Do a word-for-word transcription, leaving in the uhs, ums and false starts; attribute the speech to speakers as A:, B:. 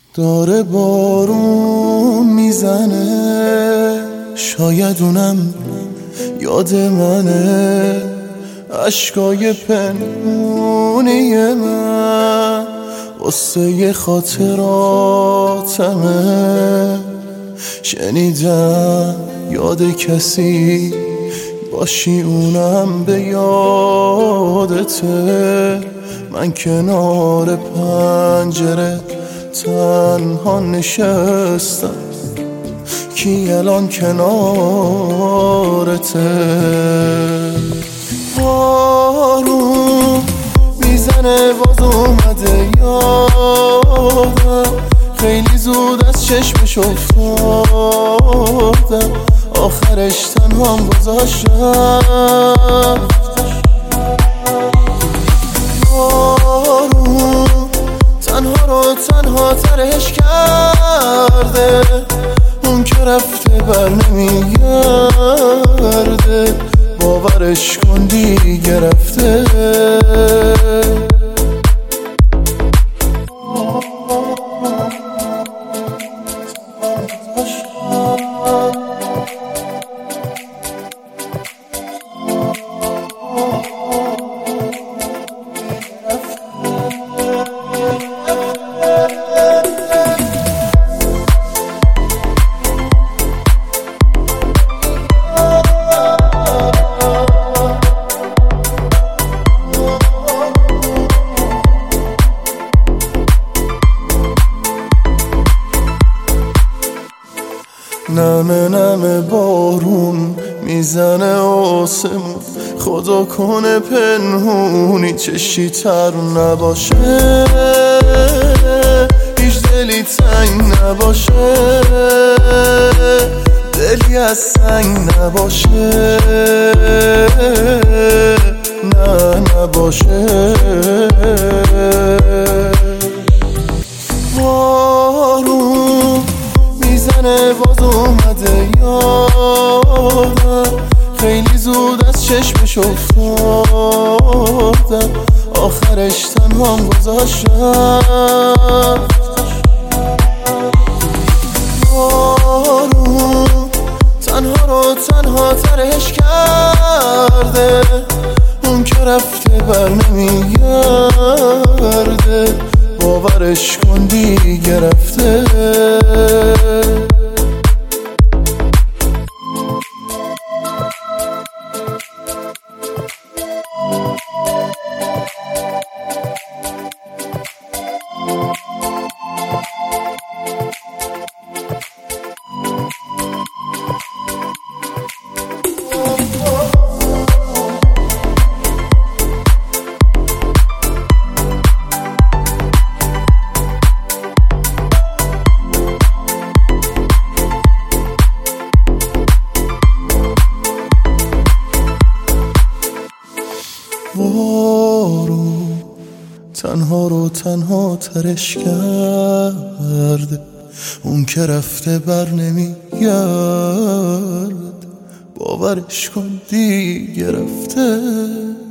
A: داره بارون میزنه، شاید اونم یاد منه، عشقای پنهونی من قصه خاطراتمه. شنیدم یاد کسی باشی اونم به یادته، من کنار پنجره تنها نشستم، کی الان کنارته؟ بارون میزنه باز اومده یادم، خیلی زود از چشمش افتادم، آخرش تنهام گذاشتم. بارون تنها رو تنها ترش کرده، اون که رفته بر نمیگرده، باورش کن دیگه رفته. نمه نمه بارون میزنه آسمون، خدا کنه پنهونی چشی تر نباشه، هیچ دلی تنگ نباشه، دلی از سنگ نباشه، نه نباشه. بارون میزنه باز اومده یادم، خیلی زود از چشمش افتادم، آخرش تنهام گذاشتم. بارون تنها رو تنها ترش کرده، اون که رفته بر نمیگرده، باورش کن دیگه رفته. بارون تنها رو تنها ترش کرده، اون که رفته بر نمیگرد، باورش کن دیگه رفته.